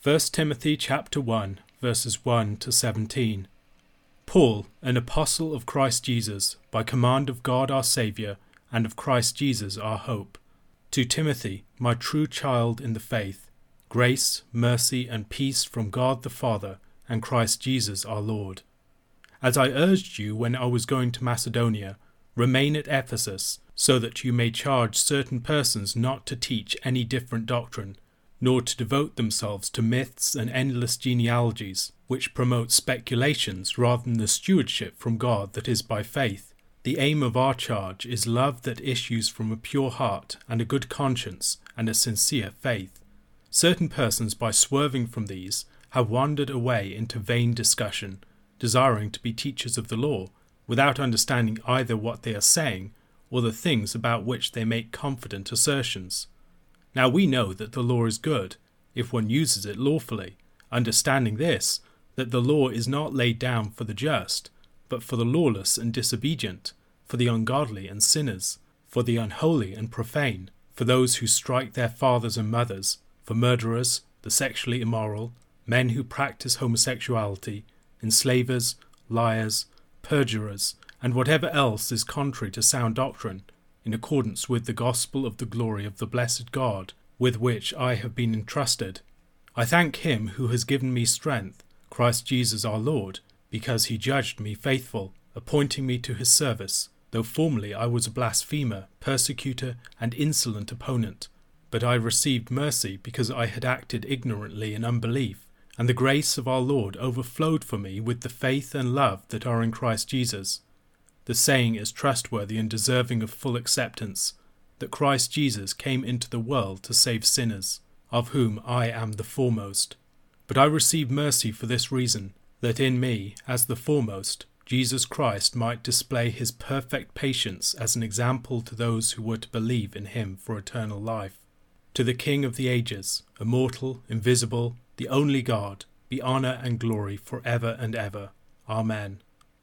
1 Timothy chapter 1, verses 1 to 17. Paul, an apostle of Christ Jesus, by command of God our Saviour, and of Christ Jesus our hope. To Timothy, my true child in the faith, grace, mercy, and peace from God the Father, and Christ Jesus our Lord. As I urged you when I was going to Macedonia, remain at Ephesus, so that you may charge certain persons not to teach any different doctrine, nor to devote themselves to myths and endless genealogies, which promote speculations rather than the stewardship from God that is by faith. The aim of our charge is love that issues from a pure heart and a good conscience and a sincere faith. Certain persons, by swerving from these, have wandered away into vain discussion, desiring to be teachers of the law, without understanding either what they are saying or the things about which they make confident assertions. Now we know that the law is good, if one uses it lawfully, understanding this, that the law is not laid down for the just, but for the lawless and disobedient, for the ungodly and sinners, for the unholy and profane, for those who strike their fathers and mothers, for murderers, the sexually immoral, men who practice homosexuality, enslavers, liars, perjurers, and whatever else is contrary to sound doctrine, in accordance with the gospel of the glory of the blessed God, with which I have been entrusted. I thank him who has given me strength, Christ Jesus our Lord, because he judged me faithful, appointing me to his service, though formerly I was a blasphemer, persecutor, and insolent opponent. But I received mercy because I had acted ignorantly in unbelief, and the grace of our Lord overflowed for me with the faith and love that are in Christ Jesus. The saying is trustworthy and deserving of full acceptance, that Christ Jesus came into the world to save sinners, of whom I am the foremost. But I received mercy for this reason, that in me, as the foremost, Jesus Christ might display his perfect patience as an example to those who were to believe in him for eternal life. To the King of the ages, immortal, invisible, the only God, be honour and glory for ever and ever. Amen.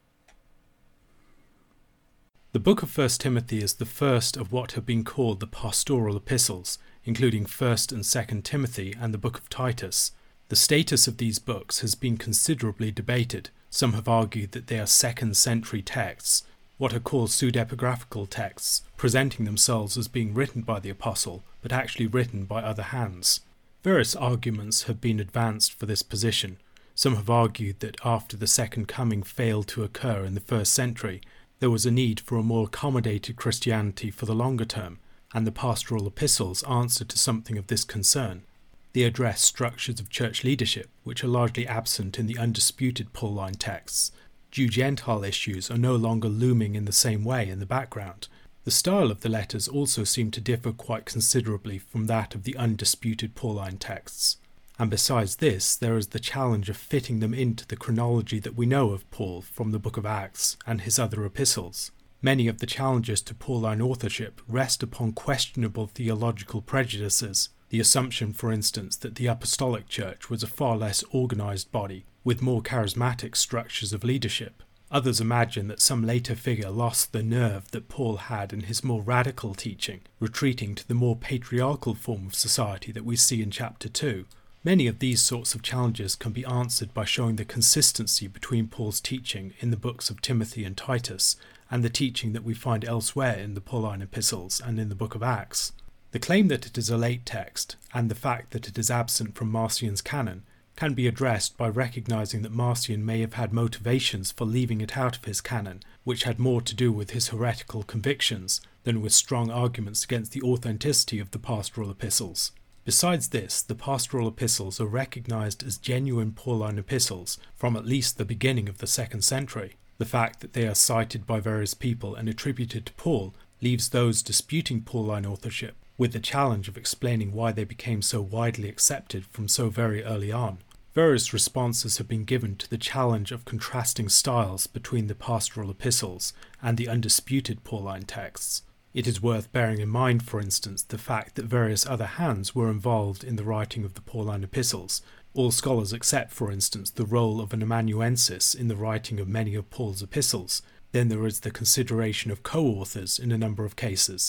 The book of 1 Timothy is the first of what have been called the pastoral epistles, including 1 and 2 Timothy and the book of Titus. The status of these books has been considerably debated. Some have argued that they are 2nd century texts, what are called pseudepigraphical texts, presenting themselves as being written by the apostle, but actually written by other hands. Various arguments have been advanced for this position. Some have argued that after the second coming failed to occur in the 1st century, there was a need for a more accommodated Christianity for the longer term, and the pastoral epistles answer to something of this concern. They address structures of church leadership which are largely absent in the undisputed Pauline texts. Jew-Gentile issues are no longer looming in the same way in the background. The style of the letters also seem to differ quite considerably from that of the undisputed Pauline texts. And besides this, there is the challenge of fitting them into the chronology that we know of Paul from the book of Acts and his other epistles. Many of the challenges to Pauline authorship rest upon questionable theological prejudices, the assumption, for instance, that the apostolic church was a far less organised body, with more charismatic structures of leadership. Others imagine that some later figure lost the nerve that Paul had in his more radical teaching, retreating to the more patriarchal form of society that we see in chapter 2. Many of these sorts of challenges can be answered by showing the consistency between Paul's teaching in the books of Timothy and Titus and the teaching that we find elsewhere in the Pauline epistles and in the book of Acts. The claim that it is a late text and the fact that it is absent from Marcion's canon can be addressed by recognizing that Marcion may have had motivations for leaving it out of his canon, which had more to do with his heretical convictions than with strong arguments against the authenticity of the pastoral epistles. Besides this, the pastoral epistles are recognized as genuine Pauline epistles from at least the beginning of the 2nd century. The fact that they are cited by various people and attributed to Paul leaves those disputing Pauline authorship with the challenge of explaining why they became so widely accepted from so very early on. Various responses have been given to the challenge of contrasting styles between the pastoral epistles and the undisputed Pauline texts. It is worth bearing in mind, for instance, the fact that various other hands were involved in the writing of the Pauline epistles. All scholars accept, for instance, the role of an amanuensis in the writing of many of Paul's epistles. Then there is the consideration of co-authors in a number of cases.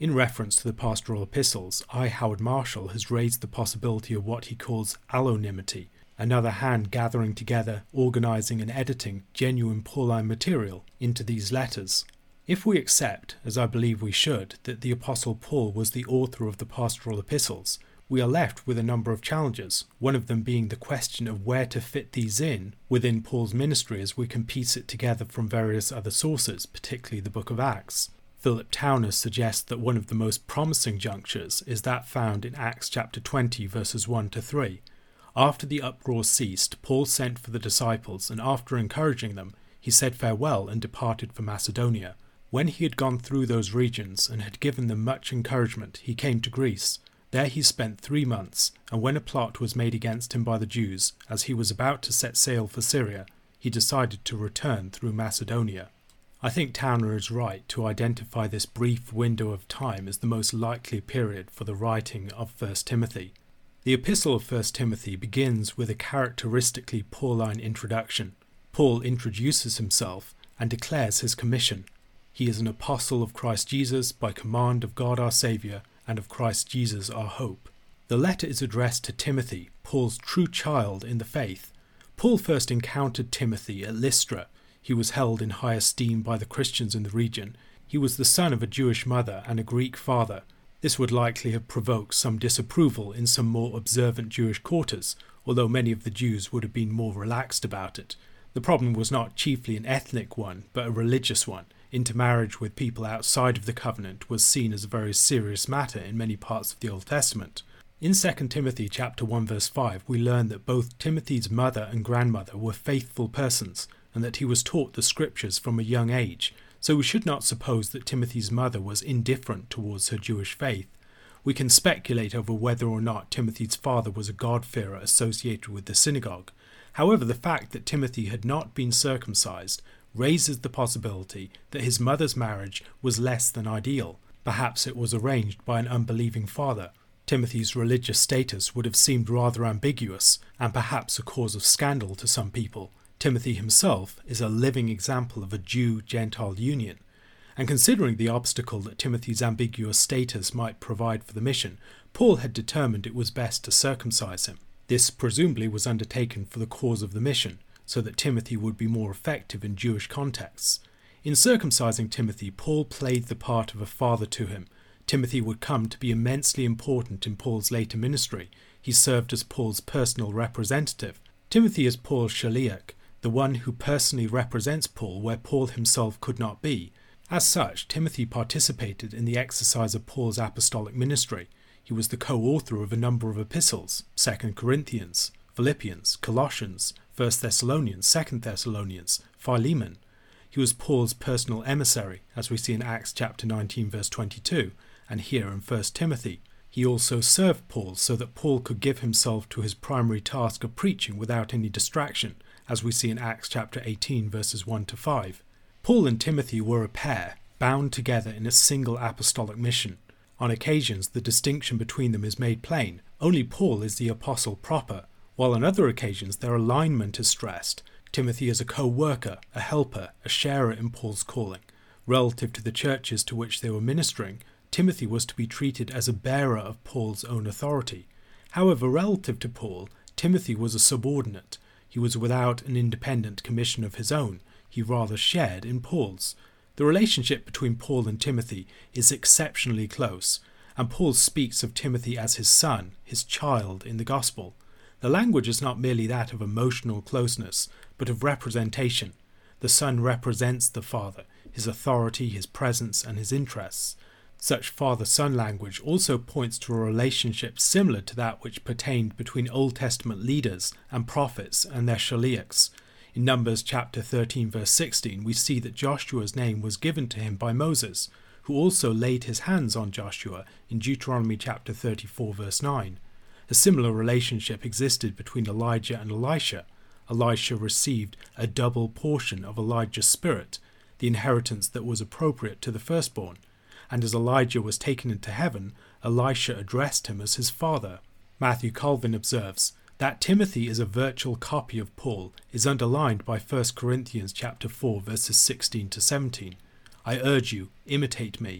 In reference to the pastoral epistles, I. Howard Marshall has raised the possibility of what he calls allonymity, another hand gathering together, organising and editing genuine Pauline material into these letters. If we accept, as I believe we should, that the Apostle Paul was the author of the pastoral epistles, we are left with a number of challenges, one of them being the question of where to fit these in within Paul's ministry as we can piece it together from various other sources, particularly the book of Acts. Philip Towner suggests that one of the most promising junctures is that found in Acts chapter 20 verses 1 to 3. After the uproar ceased, Paul sent for the disciples, and after encouraging them, he said farewell and departed for Macedonia. When he had gone through those regions and had given them much encouragement, he came to Greece. There he spent 3 months, and when a plot was made against him by the Jews, as he was about to set sail for Syria, he decided to return through Macedonia. I think Towner is right to identify this brief window of time as the most likely period for the writing of 1 Timothy. The epistle of 1 Timothy begins with a characteristically Pauline introduction. Paul introduces himself and declares his commission. He is an apostle of Christ Jesus by command of God our Saviour and of Christ Jesus our hope. The letter is addressed to Timothy, Paul's true child in the faith. Paul first encountered Timothy at Lystra. He was held in high esteem by the Christians in the region. He was the son of a Jewish mother and a Greek father. This would likely have provoked some disapproval in some more observant Jewish quarters, although many of the Jews would have been more relaxed about it. The problem was not chiefly an ethnic one, but a religious one. Intermarriage with people outside of the covenant was seen as a very serious matter in many parts of the Old Testament. In 2 Timothy chapter 1 verse 5, we learn that both Timothy's mother and grandmother were faithful persons, and that he was taught the scriptures from a young age, so we should not suppose that Timothy's mother was indifferent towards her Jewish faith. We can speculate over whether or not Timothy's father was a God-fearer associated with the synagogue. However, the fact that Timothy had not been circumcised raises the possibility that his mother's marriage was less than ideal. Perhaps it was arranged by an unbelieving father. Timothy's religious status would have seemed rather ambiguous, and perhaps a cause of scandal to some people. Timothy himself is a living example of a Jew-Gentile union, and considering the obstacle that Timothy's ambiguous status might provide for the mission, Paul had determined it was best to circumcise him. This presumably was undertaken for the cause of the mission, so that Timothy would be more effective in Jewish contexts. In circumcising Timothy, Paul played the part of a father to him. Timothy would come to be immensely important in Paul's later ministry. He served as Paul's personal representative. Timothy is Paul's shaliach, the one who personally represents Paul where Paul himself could not be. As such, Timothy participated in the exercise of Paul's apostolic ministry. He was the co-author of a number of epistles, 2 Corinthians, Philippians, Colossians, 1 Thessalonians, 2 Thessalonians, Philemon. He was Paul's personal emissary, as we see in Acts chapter 19 verse 22, and here in 1 Timothy. He also served Paul so that Paul could give himself to his primary task of preaching without any distraction, as we see in Acts chapter 18 verses 1 to 5. Paul and Timothy were a pair, bound together in a single apostolic mission. On occasions the distinction between them is made plain. Only Paul is the apostle proper, while on other occasions their alignment is stressed. Timothy is a co-worker, a helper, a sharer in Paul's calling. Relative to the churches to which they were ministering, Timothy was to be treated as a bearer of Paul's own authority. However, relative to Paul, Timothy was a subordinate. He was without an independent commission of his own. He rather shared in Paul's. The relationship between Paul and Timothy is exceptionally close, and Paul speaks of Timothy as his son, his child in the gospel. The language is not merely that of emotional closeness, but of representation. The son represents the father, his authority, his presence, and his interests. Such father-son language also points to a relationship similar to that which pertained between Old Testament leaders and prophets and their shaliachs. In Numbers chapter 13 verse 16 we see that Joshua's name was given to him by Moses, who also laid his hands on Joshua in Deuteronomy chapter 34 verse 9. A similar relationship existed between Elijah and Elisha. Elisha received a double portion of Elijah's spirit, the inheritance that was appropriate to the firstborn. And as Elijah was taken into heaven, Elisha addressed him as his father. Matthew Colvin observes that Timothy is a virtual copy of Paul is underlined by 1 Corinthians chapter 4 verses 16 to 17. I urge you, imitate me,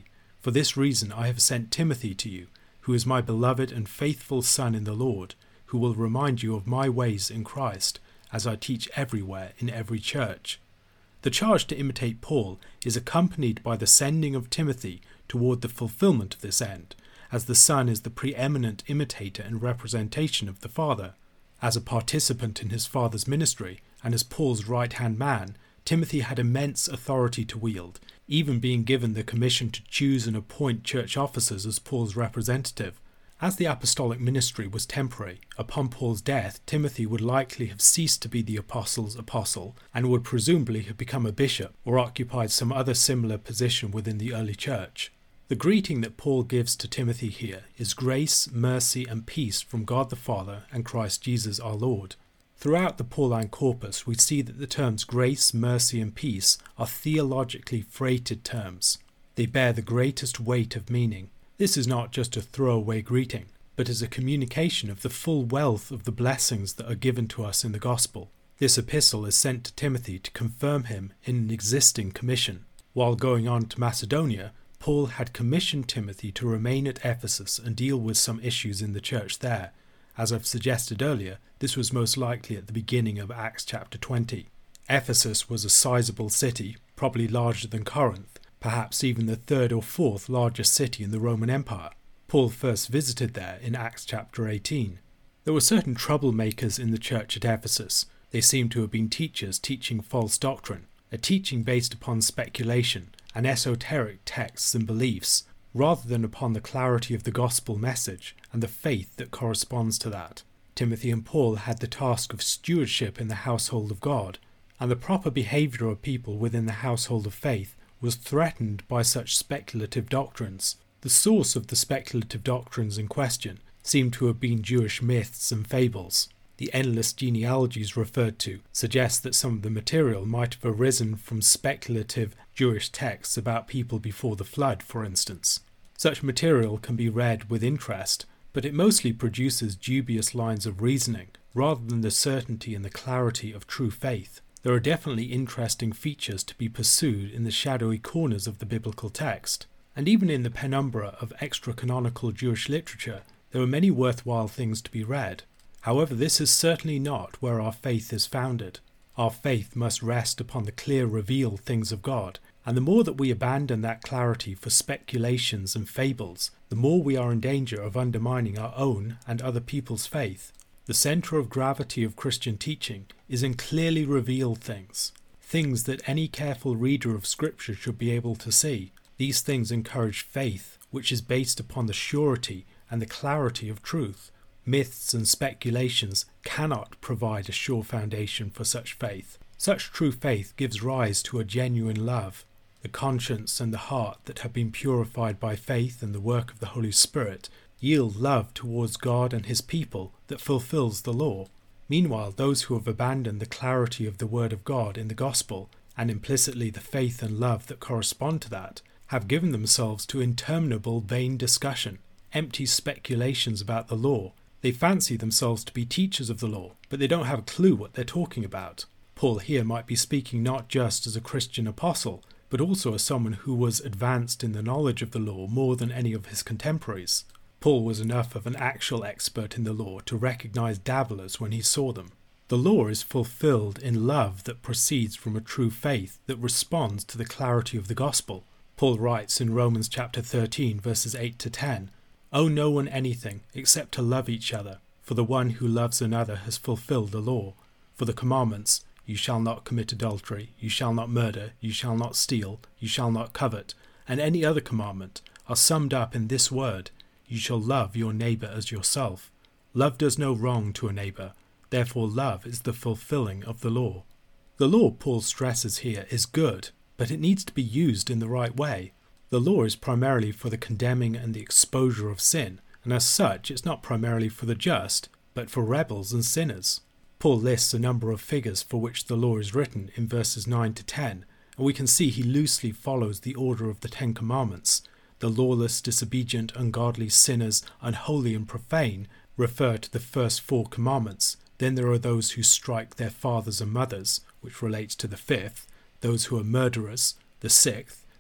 For this reason I have sent Timothy to you, who is my beloved and faithful son in the Lord, who will remind you of my ways in Christ, as I teach everywhere in every church. The charge to imitate Paul is accompanied by the sending of Timothy toward the fulfillment of this end, as the Son is the preeminent imitator and representation of the Father. As a participant in his Father's ministry, and as Paul's right-hand man, Timothy had immense authority to wield, even being given the commission to choose and appoint church officers as Paul's representative. As the apostolic ministry was temporary, upon Paul's death, Timothy would likely have ceased to be the apostle's apostle and would presumably have become a bishop or occupied some other similar position within the early church. The greeting that Paul gives to Timothy here is grace, mercy, and peace from God the Father and Christ Jesus our Lord. Throughout the Pauline corpus, we see that the terms grace, mercy, and peace are theologically freighted terms. They bear the greatest weight of meaning. This is not just a throwaway greeting, but is a communication of the full wealth of the blessings that are given to us in the gospel. This epistle is sent to Timothy to confirm him in an existing commission. While going on to Macedonia, Paul had commissioned Timothy to remain at Ephesus and deal with some issues in the church there. As I've suggested earlier, this was most likely at the beginning of Acts chapter 20. Ephesus was a sizable city, probably larger than Corinth, perhaps even the third or fourth largest city in the Roman Empire. Paul first visited there in Acts chapter 18. There were certain troublemakers in the church at Ephesus. They seem to have been teachers teaching false doctrine, a teaching based upon speculation and esoteric texts and beliefs, rather than upon the clarity of the gospel message and the faith that corresponds to that. Timothy and Paul had the task of stewardship in the household of God, and the proper behaviour of people within the household of faith was threatened by such speculative doctrines. The source of the speculative doctrines in question seem to have been Jewish myths and fables. The endless genealogies referred to suggest that some of the material might have arisen from speculative Jewish texts about people before the flood, for instance. Such material can be read with interest, but it mostly produces dubious lines of reasoning, rather than the certainty and the clarity of true faith. There are definitely interesting features to be pursued in the shadowy corners of the biblical text, and even in the penumbra of extra-canonical Jewish literature, there are many worthwhile things to be read. However, this is certainly not where our faith is founded. Our faith must rest upon the clear revealed things of God, and the more that we abandon that clarity for speculations and fables, the more we are in danger of undermining our own and other people's faith. The centre of gravity of Christian teaching is in clearly revealed things, things that any careful reader of Scripture should be able to see. These things encourage faith, which is based upon the surety and the clarity of truth. Myths and speculations cannot provide a sure foundation for such faith. Such true faith gives rise to a genuine love. The conscience and the heart that have been purified by faith and the work of the Holy Spirit yield love towards God and his people that fulfills the law. Meanwhile, those who have abandoned the clarity of the Word of God in the Gospel, and implicitly the faith and love that correspond to that, have given themselves to interminable vain discussion, empty speculations about the law. They fancy themselves to be teachers of the law, but they don't have a clue what they're talking about. Paul here might be speaking not just as a Christian apostle, but also as someone who was advanced in the knowledge of the law more than any of his contemporaries. Paul was enough of an actual expert in the law to recognize dabblers when he saw them. The law is fulfilled in love that proceeds from a true faith that responds to the clarity of the gospel. Paul writes in Romans chapter 13, verses 8 to 10, "Owe no one anything except to love each other, for the one who loves another has fulfilled the law. For the commandments, you shall not commit adultery, you shall not murder, you shall not steal, you shall not covet, and any other commandment are summed up in this word, you shall love your neighbour as yourself. Love does no wrong to a neighbour, therefore love is the fulfilling of the law." The law, Paul stresses here, is good, but it needs to be used in the right way. The law is primarily for the condemning and the exposure of sin, and as such it's not primarily for the just, but for rebels and sinners. Paul lists a number of figures for which the law is written in verses 9 to 10, and we can see he loosely follows the order of the Ten Commandments. The lawless, disobedient, ungodly, sinners, unholy and profane refer to the first 4 commandments. Then there are those who strike their fathers and mothers, which relates to the 5th, those who are murderers, the 6th,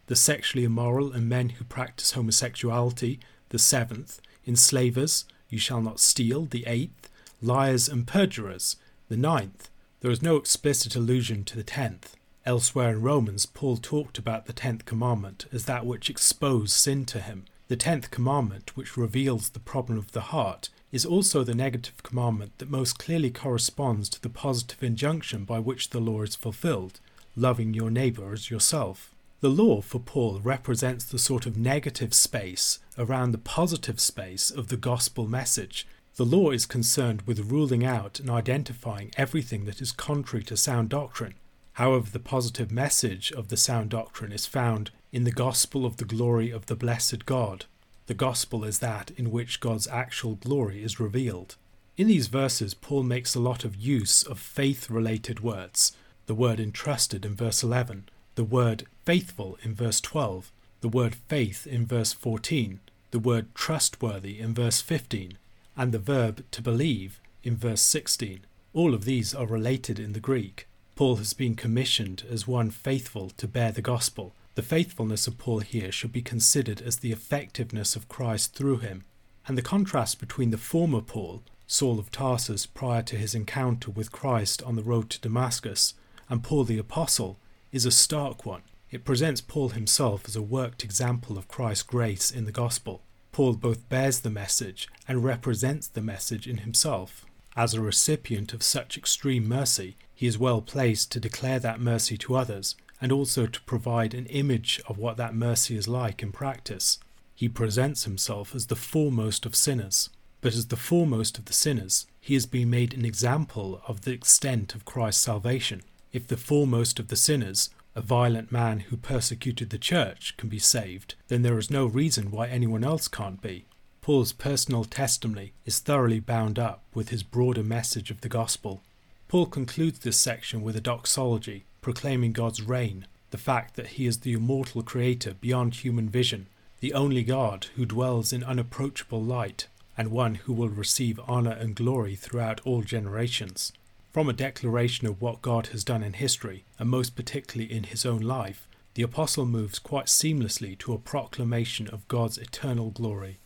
the sexually immoral and men who practice homosexuality, the 7th, enslavers, you shall not steal, the 8th, liars and perjurers, the 9th. There is no explicit allusion to the 10th. Elsewhere in Romans, Paul talked about the 10th commandment as that which exposed sin to him. The 10th commandment, which reveals the problem of the heart, is also the negative commandment that most clearly corresponds to the positive injunction by which the law is fulfilled, loving your neighbour as yourself. The law, for Paul, represents the sort of negative space around the positive space of the gospel message. The law is concerned with ruling out and identifying everything that is contrary to sound doctrine. However, the positive message of the sound doctrine is found in the gospel of the glory of the blessed God. The gospel is that in which God's actual glory is revealed. In these verses, Paul makes a lot of use of faith-related words. The word entrusted in verse 11, the word faithful in verse 12, the word faith in verse 14, the word trustworthy in verse 15, and the verb to believe in verse 16. All of these are related in the Greek. Paul has been commissioned as one faithful to bear the gospel. The faithfulness of Paul here should be considered as the effectiveness of Christ through him. And the contrast between the former Paul, Saul of Tarsus prior to his encounter with Christ on the road to Damascus, and Paul the Apostle, is a stark one. It presents Paul himself as a worked example of Christ's grace in the gospel. Paul both bears the message and represents the message in himself. As a recipient of such extreme mercy, he is well placed to declare that mercy to others, and also to provide an image of what that mercy is like in practice. He presents himself as the foremost of sinners, but as the foremost of the sinners, he has been made an example of the extent of Christ's salvation. If the foremost of the sinners, a violent man who persecuted the church, can be saved, then there is no reason why anyone else can't be. Paul's personal testimony is thoroughly bound up with his broader message of the gospel. Paul concludes this section with a doxology, proclaiming God's reign, the fact that he is the immortal creator beyond human vision, the only God who dwells in unapproachable light, and one who will receive honour and glory throughout all generations. From a declaration of what God has done in history, and most particularly in his own life, the apostle moves quite seamlessly to a proclamation of God's eternal glory.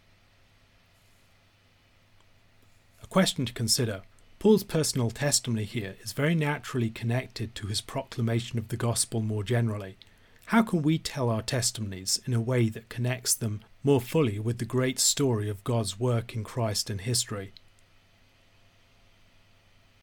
A question to consider. Paul's personal testimony here is very naturally connected to his proclamation of the gospel more generally. How can we tell our testimonies in a way that connects them more fully with the great story of God's work in Christ and history?